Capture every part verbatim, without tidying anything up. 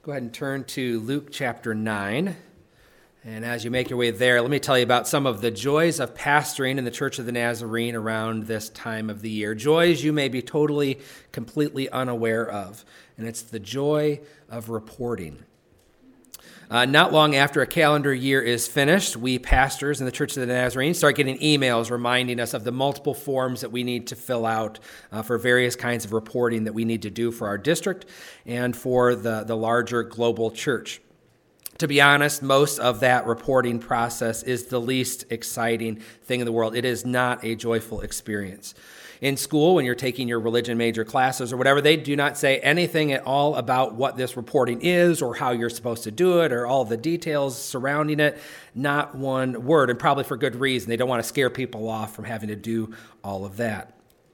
Go ahead and turn to Luke chapter nine. And as you make your way there, let me tell you about some of the joys of pastoring in the Church of the Nazarene around this time of the year. Joys you may be totally, completely unaware of. And it's the joy of reporting. Uh, not long after a calendar year is finished, we pastors in the Church of the Nazarene start getting emails reminding us of the multiple forms that we need to fill out uh, for various kinds of reporting that we need to do for our district and for the, the larger global church. To be honest, most of that reporting process is the least exciting thing in the world. It is not a joyful experience. In school, when you're taking your religion major classes or whatever, they do not say anything at all about what this reporting is or how you're supposed to do it or all the details surrounding it. Not one word, and probably for good reason. They don't want to scare people off from having to do all of that.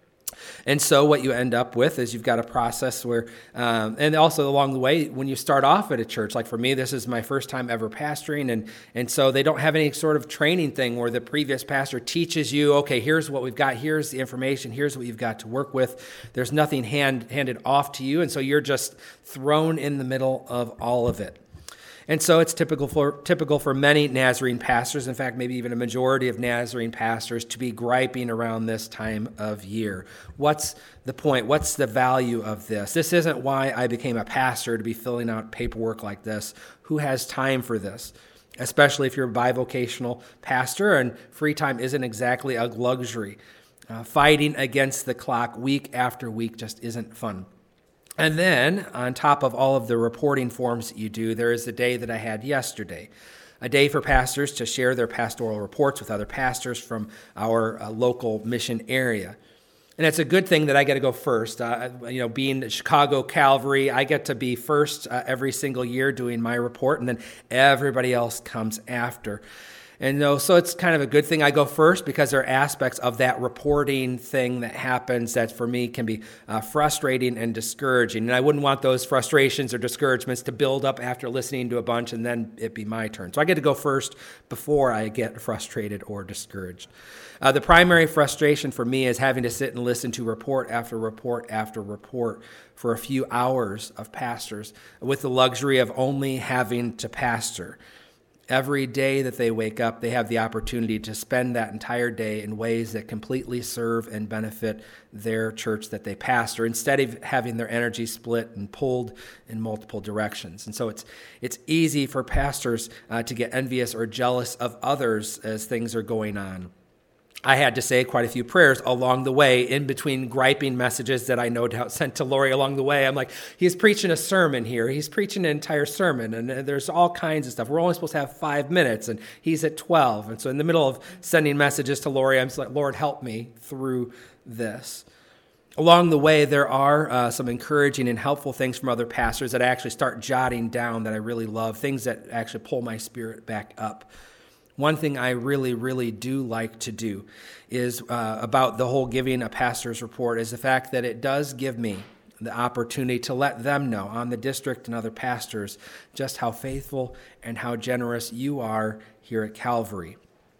And so what you end up with is you've got a process where, um, and also along the way, when you start off at a church, like for me, this is my first time ever pastoring, and and so they don't have any sort of training thing where the previous pastor teaches you, okay, here's what we've got, here's the information, here's what you've got to work with. There's nothing hand, handed off to you, and so you're just thrown in the middle of all of it. And so it's typical for typical for many Nazarene pastors, in fact, maybe even a majority of Nazarene pastors, to be griping around this time of year. What's the point? What's the value of this? This isn't why I became a pastor, to be filling out paperwork like this. Who has time for this? Especially if you're a bivocational pastor and free time isn't exactly a luxury. Uh, fighting against the clock week after week just isn't fun. And then, on top of all of the reporting forms that you do, there is the day that I had yesterday, a day for pastors to share their pastoral reports with other pastors from our uh, local mission area. And it's a good thing that I get to go first. Uh, you know, being Chicago Calvary, I get to be first uh, every single year doing my report, and then everybody else comes after. And you know, so it's kind of a good thing I go first because there are aspects of that reporting thing that happens that for me can be uh, frustrating and discouraging. And I wouldn't want those frustrations or discouragements to build up after listening to a bunch and then it be my turn. So I get to go first before I get frustrated or discouraged. Uh, the primary frustration for me is having to sit and listen to report after report after report for a few hours of pastors with the luxury of only having to pastor. Every day that they wake up, they have the opportunity to spend that entire day in ways that completely serve and benefit their church that they pastor, instead of having their energy split and pulled in multiple directions. And so it's it's easy for pastors uh, to get envious or jealous of others as things are going on. I had to say quite a few prayers along the way, in between griping messages that I no doubt sent to Lori along the way. I'm like, he's preaching a sermon here. He's preaching an entire sermon, and there's all kinds of stuff. We're only supposed to have five minutes, and he's at twelve. And so in the middle of sending messages to Lori, I'm just like, Lord, help me through this. Along the way, there are uh, some encouraging and helpful things from other pastors that I actually start jotting down that I really love, things that actually pull my spirit back up. One thing I really, really do like to do is uh, about the whole giving a pastor's report is the fact that it does give me the opportunity to let them know on the district and other pastors just how faithful and how generous you are here at Calvary.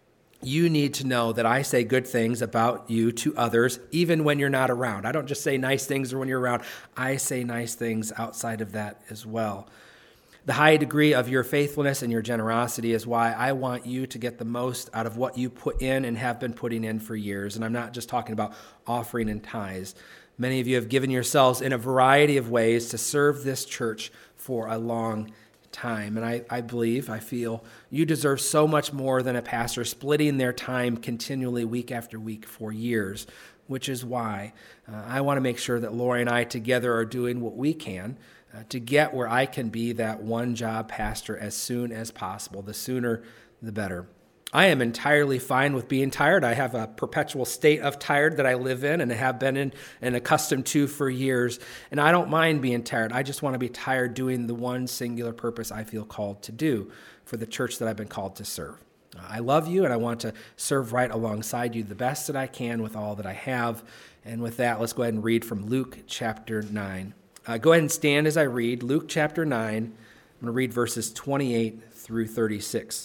You need to know that I say good things about you to others, even when you're not around. I don't just say nice things when you're around. I say nice things outside of that as well. The high degree of your faithfulness and your generosity is why I want you to get the most out of what you put in and have been putting in for years. And I'm not just talking about offering and tithes. Many of you have given yourselves in a variety of ways to serve this church for a long time. And I, I believe, I feel, you deserve so much more than a pastor splitting their time continually week after week for years, which is why uh, I want to make sure that Lori and I together are doing what we can Uh, to get where I can be that one-job pastor as soon as possible. The sooner, the better. I am entirely fine with being tired. I have a perpetual state of tired that I live in and have been in and accustomed to for years. And I don't mind being tired. I just want to be tired doing the one singular purpose I feel called to do for the church that I've been called to serve. I love you, and I want to serve right alongside you the best that I can with all that I have. And with that, let's go ahead and read from Luke chapter nine. Uh, go ahead and stand as I read Luke chapter nine. I'm going to read verses twenty-eight through thirty-six.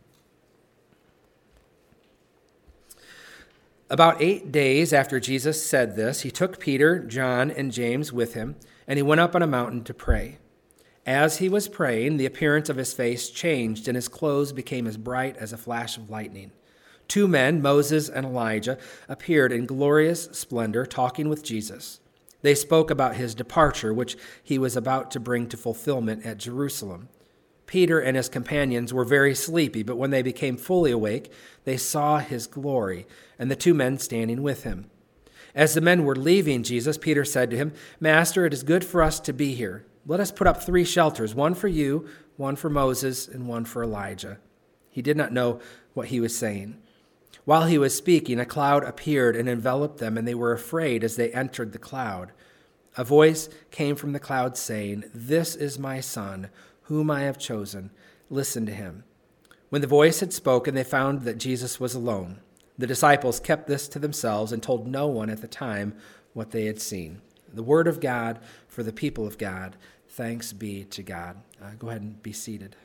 About eight days after Jesus said this, he took Peter, John, and James with him, and he went up on a mountain to pray. As he was praying, the appearance of his face changed, and his clothes became as bright as a flash of lightning. Two men, Moses and Elijah, appeared in glorious splendor, talking with Jesus. They spoke about his departure, which he was about to bring to fulfillment at Jerusalem. Peter and his companions were very sleepy, but when they became fully awake, they saw his glory, and the two men standing with him. As the men were leaving Jesus, Peter said to him, "Master, it is good for us to be here. Let us put up three shelters, one for you, one for Moses, and one for Elijah." He did not know what he was saying. While he was speaking, a cloud appeared and enveloped them, and they were afraid as they entered the cloud. A voice came from the cloud saying, "This is my son, whom I have chosen. Listen to him." When the voice had spoken, they found that Jesus was alone. The disciples kept this to themselves and told no one at the time what they had seen. The word of God for the people of God. Thanks be to God. Uh, go ahead and be seated.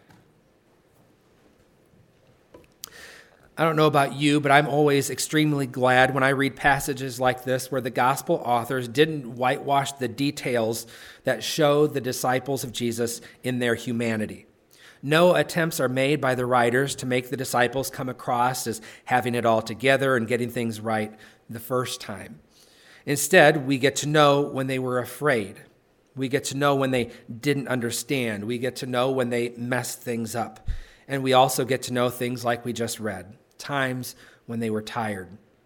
I don't know about you, but I'm always extremely glad when I read passages like this where the gospel authors didn't whitewash the details that show the disciples of Jesus in their humanity. No attempts are made by the writers to make the disciples come across as having it all together and getting things right the first time. Instead, we get to know when they were afraid. We get to know when they didn't understand. We get to know when they messed things up. And we also get to know things like we just read, times when they were tired.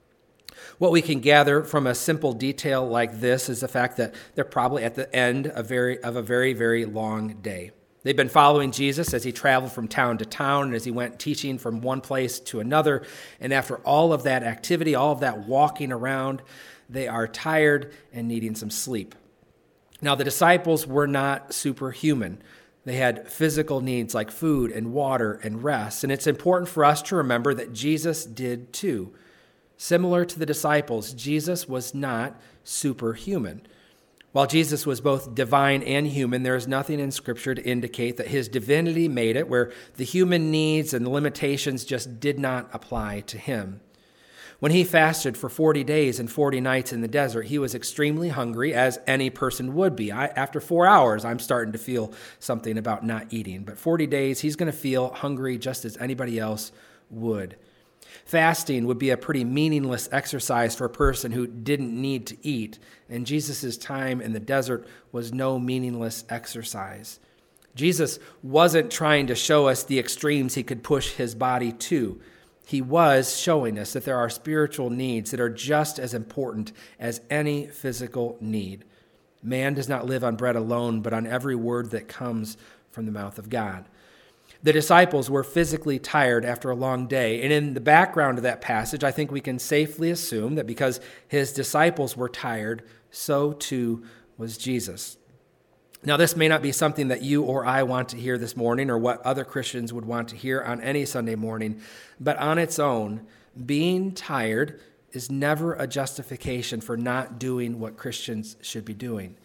What we can gather from a simple detail like this is the fact that they're probably at the end of, very, of a very, very long day. They've been following Jesus as he traveled from town to town and as he went teaching from one place to another. And after all of that activity, all of that walking around, they are tired and needing some sleep. Now, the disciples were not superhuman. They had physical needs like food and water and rest. And it's important for us to remember that Jesus did too. Similar to the disciples, Jesus was not superhuman. While Jesus was both divine and human, there is nothing in Scripture to indicate that his divinity made it where the human needs and limitations just did not apply to him. When he fasted for forty days and forty nights in the desert, he was extremely hungry, as any person would be. I, after four hours, I'm starting to feel something about not eating. But forty days, he's going to feel hungry just as anybody else would. Fasting would be a pretty meaningless exercise for a person who didn't need to eat, and Jesus' time in the desert was no meaningless exercise. Jesus wasn't trying to show us the extremes he could push his body to. He was showing us that there are spiritual needs that are just as important as any physical need. Man does not live on bread alone, but on every word that comes from the mouth of God. The disciples were physically tired after a long day, and in the background of that passage, I think we can safely assume that because his disciples were tired, so too was Jesus. Now, this may not be something that you or I want to hear this morning or what other Christians would want to hear on any Sunday morning, but on its own, being tired is never a justification for not doing what Christians should be doing.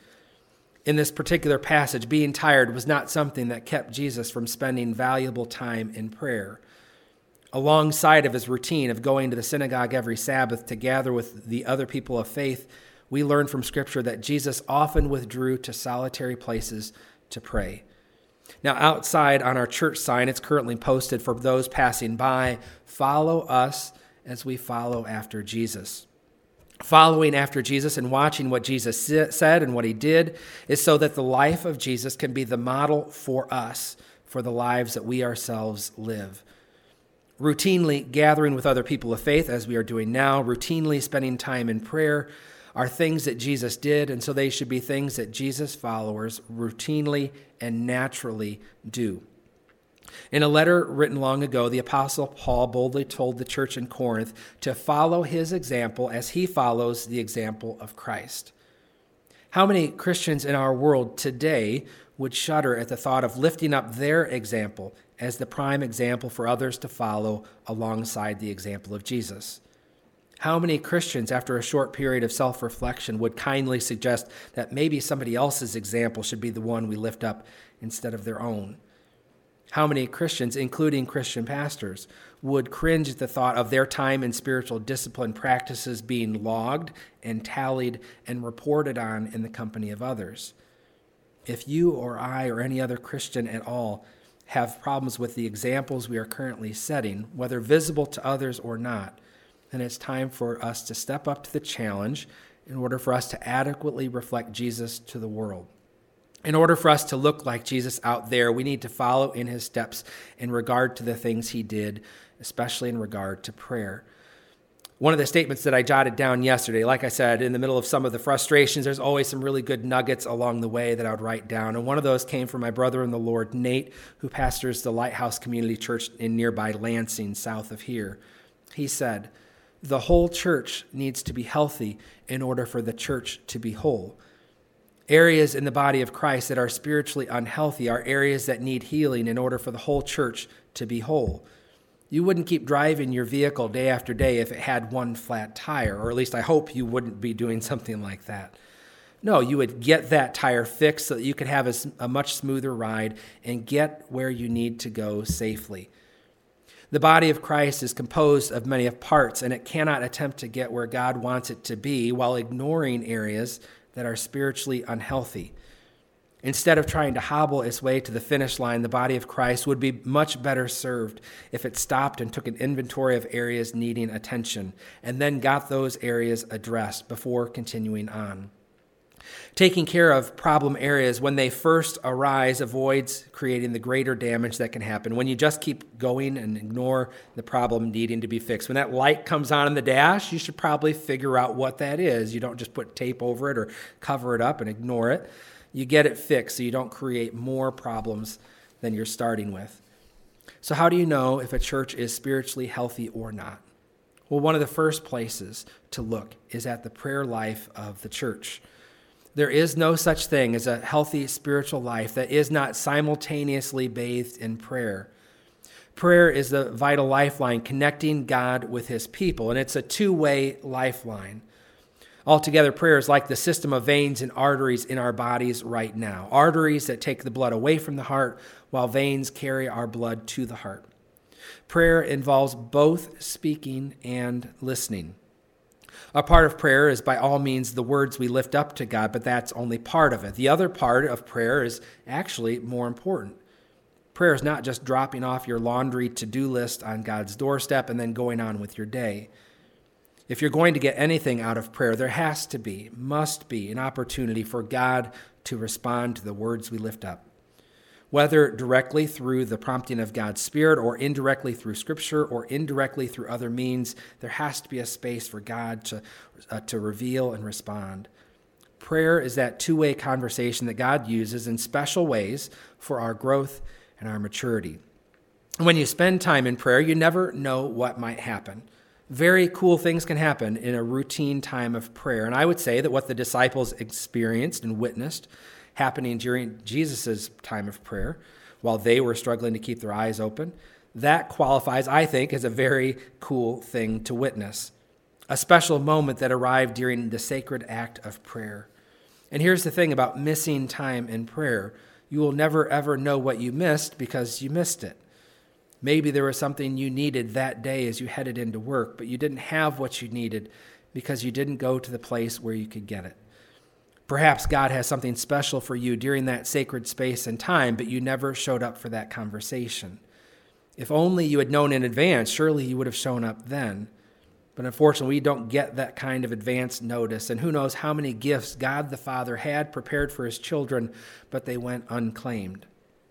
In this particular passage, being tired was not something that kept Jesus from spending valuable time in prayer. Alongside of his routine of going to the synagogue every Sabbath to gather with the other people of faith, we learn from Scripture that Jesus often withdrew to solitary places to pray. Now, outside on our church sign, it's currently posted for those passing by, "Follow us as we follow after Jesus." Following after Jesus and watching what Jesus said and what he did is so that the life of Jesus can be the model for us, for the lives that we ourselves live. Routinely gathering with other people of faith, as we are doing now, routinely spending time in prayer, are things that Jesus did, and so they should be things that Jesus' followers routinely and naturally do. In a letter written long ago, the Apostle Paul boldly told the church in Corinth to follow his example as he follows the example of Christ. How many Christians in our world today would shudder at the thought of lifting up their example as the prime example for others to follow alongside the example of Jesus? How many Christians, after a short period of self-reflection, would kindly suggest that maybe somebody else's example should be the one we lift up instead of their own? How many Christians, including Christian pastors, would cringe at the thought of their time and spiritual discipline practices being logged and tallied and reported on in the company of others? If you or I or any other Christian at all have problems with the examples we are currently setting, whether visible to others or not, then it's time for us to step up to the challenge in order for us to adequately reflect Jesus to the world. In order for us to look like Jesus out there, we need to follow in his steps in regard to the things he did, especially in regard to prayer. One of the statements that I jotted down yesterday, like I said, in the middle of some of the frustrations, there's always some really good nuggets along the way that I would write down. And one of those came from my brother in the Lord, Nate, who pastors the Lighthouse Community Church in nearby Lansing, south of here. He said, "The whole church needs to be healthy in order for the church to be whole. Areas in the body of Christ that are spiritually unhealthy are areas that need healing in order for the whole church to be whole. You wouldn't keep driving your vehicle day after day if it had one flat tire, or at least I hope you wouldn't be doing something like that. No, you would get that tire fixed so that you could have a, a much smoother ride and get where you need to go safely. The body of Christ is composed of many of parts, and it cannot attempt to get where God wants it to be while ignoring areas that are spiritually unhealthy. Instead of trying to hobble its way to the finish line, the body of Christ would be much better served if it stopped and took an inventory of areas needing attention and then got those areas addressed before continuing on. Taking care of problem areas when they first arise avoids creating the greater damage that can happen when you just keep going and ignore the problem needing to be fixed. When that light comes on in the dash, you should probably figure out what that is. You don't just put tape over it or cover it up and ignore it. You get it fixed so you don't create more problems than you're starting with. So how do you know if a church is spiritually healthy or not? Well, one of the first places to look is at the prayer life of the church. There is no such thing as a healthy spiritual life that is not simultaneously bathed in prayer. Prayer is the vital lifeline connecting God with his people, and it's a two-way lifeline. Altogether, prayer is like the system of veins and arteries in our bodies right now. Arteries that take the blood away from the heart, while veins carry our blood to the heart. Prayer involves both speaking and listening. A part of prayer is by all means the words we lift up to God, but that's only part of it. The other part of prayer is actually more important. Prayer is not just dropping off your laundry to-do list on God's doorstep and then going on with your day. If you're going to get anything out of prayer, there has to be, must be, an opportunity for God to respond to the words we lift up. Whether directly through the prompting of God's Spirit or indirectly through Scripture or indirectly through other means, there has to be a space for God to, uh, to reveal and respond. Prayer is that two-way conversation that God uses in special ways for our growth and our maturity. When you spend time in prayer, you never know what might happen. Very cool things can happen in a routine time of prayer. And I would say that what the disciples experienced and witnessed happening during Jesus' time of prayer, while they were struggling to keep their eyes open, that qualifies, I think, as a very cool thing to witness. A special moment that arrived during the sacred act of prayer. And here's the thing about missing time in prayer. You will never, ever know what you missed because you missed it. Maybe there was something you needed that day as you headed into work, but you didn't have what you needed because you didn't go to the place where you could get it. Perhaps God has something special for you during that sacred space and time, but you never showed up for that conversation. If only you had known in advance, surely you would have shown up then. But unfortunately, we don't get that kind of advance notice, and who knows how many gifts God the Father had prepared for his children, but they went unclaimed.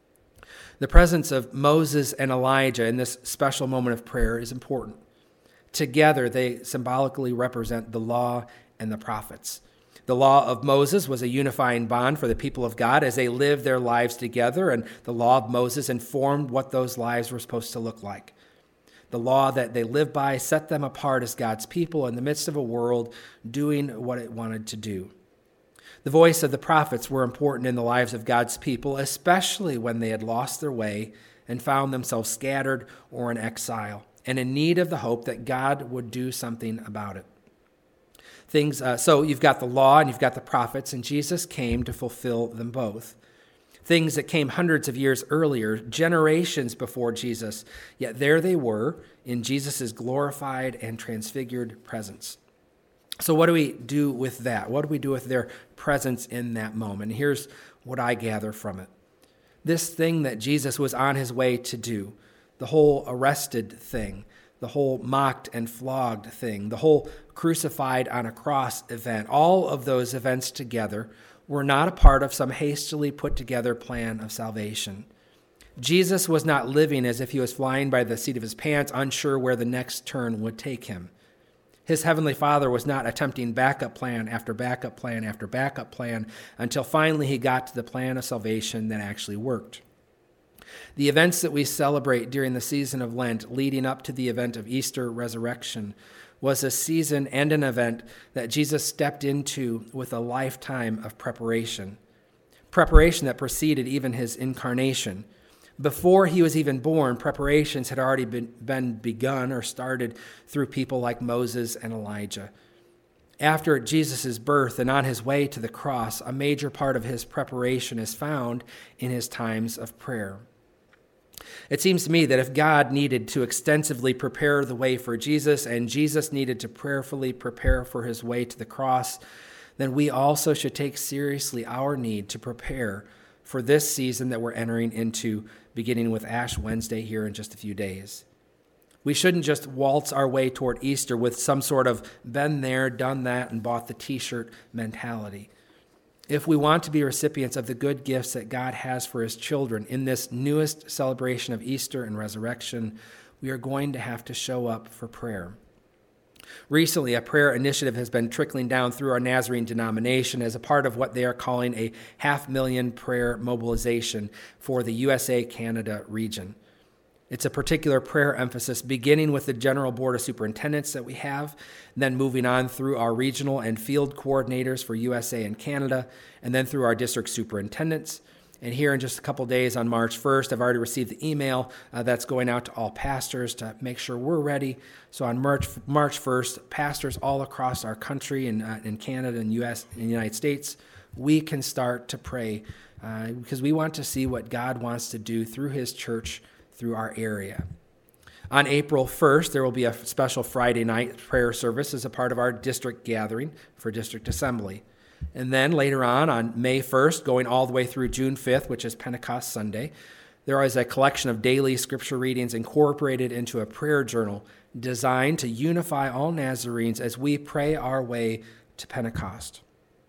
The presence of Moses and Elijah in this special moment of prayer is important. Together, they symbolically represent the law and the prophets. The law of Moses was a unifying bond for the people of God as they lived their lives together, and the law of Moses informed what those lives were supposed to look like. The law that they lived by set them apart as God's people in the midst of a world doing what it wanted to do. The voice of the prophets were important in the lives of God's people, especially when they had lost their way and found themselves scattered or in exile and in need of the hope that God would do something about it. Things. Uh, so you've got the law and you've got the prophets, and Jesus came to fulfill them both. Things that came hundreds of years earlier, generations before Jesus, yet there they were in Jesus' glorified and transfigured presence. So what do we do with that? What do we do with their presence in that moment? Here's what I gather from it. This thing that Jesus was on his way to do, the whole arrested thing, the whole mocked and flogged thing, the whole crucified on a cross event, all of those events together were not a part of some hastily put together plan of salvation. Jesus was not living as if he was flying by the seat of his pants, unsure where the next turn would take him. His heavenly Father was not attempting backup plan after backup plan after backup plan until finally he got to the plan of salvation that actually worked. The events that we celebrate during the season of Lent, leading up to the event of Easter resurrection, was a season and an event that Jesus stepped into with a lifetime of preparation. Preparation that preceded even his incarnation. Before he was even born, preparations had already been, been begun or started through people like Moses and Elijah. After Jesus' birth and on his way to the cross, a major part of his preparation is found in his times of prayer. It seems to me that if God needed to extensively prepare the way for Jesus and Jesus needed to prayerfully prepare for his way to the cross, then we also should take seriously our need to prepare for this season that we're entering into, beginning with Ash Wednesday here in just a few days. We shouldn't just waltz our way toward Easter with some sort of been there, done that, and bought the t-shirt mentality. If we want to be recipients of the good gifts that God has for his children in this newest celebration of Easter and resurrection, we are going to have to show up for prayer. Recently, a prayer initiative has been trickling down through our Nazarene denomination as a part of what they are calling a half million prayer mobilization for the U S A Canada region. It's a particular prayer emphasis beginning with the General Board of Superintendents that we have, then moving on through our regional and field coordinators for U S A and Canada, and then through our district superintendents. And here in just a couple days on March first, I've already received the email uh, that's going out to all pastors to make sure we're ready. So on March March first, pastors all across our country and uh, in Canada and U S and the United States, we can start to pray uh, because we want to see what God wants to do through his church through our area. On April first, there will be a special Friday night prayer service as a part of our district gathering for district assembly. And then later on, on May first, going all the way through June fifth, which is Pentecost Sunday, there is a collection of daily scripture readings incorporated into a prayer journal designed to unify all Nazarenes as we pray our way to Pentecost.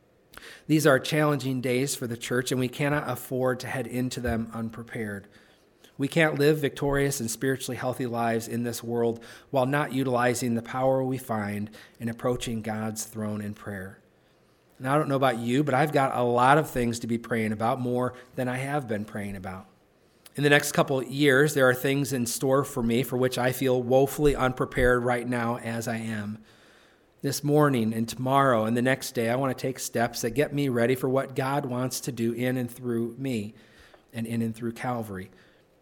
These are challenging days for the church, and we cannot afford to head into them unprepared. We can't live victorious and spiritually healthy lives in this world while not utilizing the power we find in approaching God's throne in prayer. And I don't know about you, but I've got a lot of things to be praying about, more than I have been praying about. In the next couple of years, there are things in store for me for which I feel woefully unprepared right now as I am. This morning and tomorrow and the next day, I want to take steps that get me ready for what God wants to do in and through me and in and through Calvary.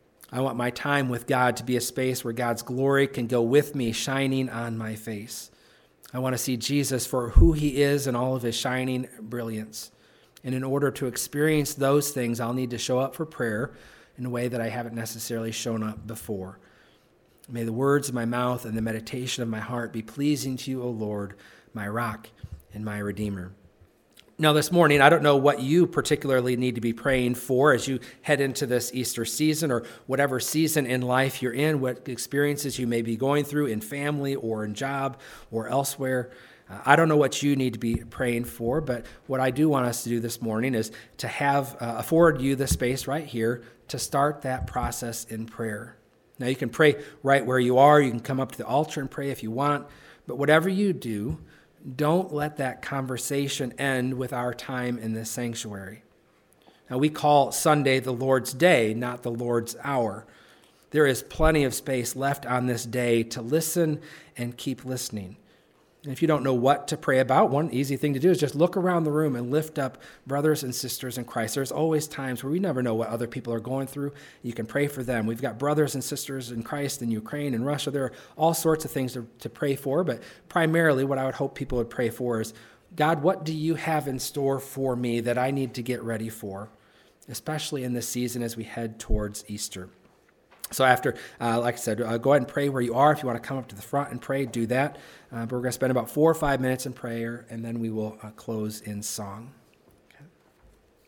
I want my time with God to be a space where God's glory can go with me, shining on my face. I want to see Jesus for who he is and all of his shining brilliance. And in order to experience those things, I'll need to show up for prayer in a way that I haven't necessarily shown up before. May the words of my mouth and the meditation of my heart be pleasing to you, O Lord, my rock and my redeemer. Now, this morning, I don't know what you particularly need to be praying for as you head into this Easter season or whatever season in life you're in, what experiences you may be going through in family or in job or elsewhere. Uh, I don't know what you need to be praying for, but what I do want us to do this morning is to have uh, afford you the space right here to start that process in prayer. Now, you can pray right where you are. You can come up to the altar and pray if you want, but whatever you do, don't let that conversation end with our time in this sanctuary. Now, we call Sunday the Lord's Day, not the Lord's hour. There is plenty of space left on this day to listen and keep listening. And if you don't know what to pray about, one easy thing to do is just look around the room and lift up brothers and sisters in Christ. There's always times where we never know what other people are going through. You can pray for them. We've got brothers and sisters in Christ in Ukraine and Russia. There are all sorts of things to, to pray for, but primarily what I would hope people would pray for is, God, what do you have in store for me that I need to get ready for, especially in this season as we head towards Easter? So after, uh, like I said, uh, go ahead and pray where you are. If you want to come up to the front and pray, do that. Uh, but we're going to spend about four or five minutes in prayer, and then we will uh, close in song.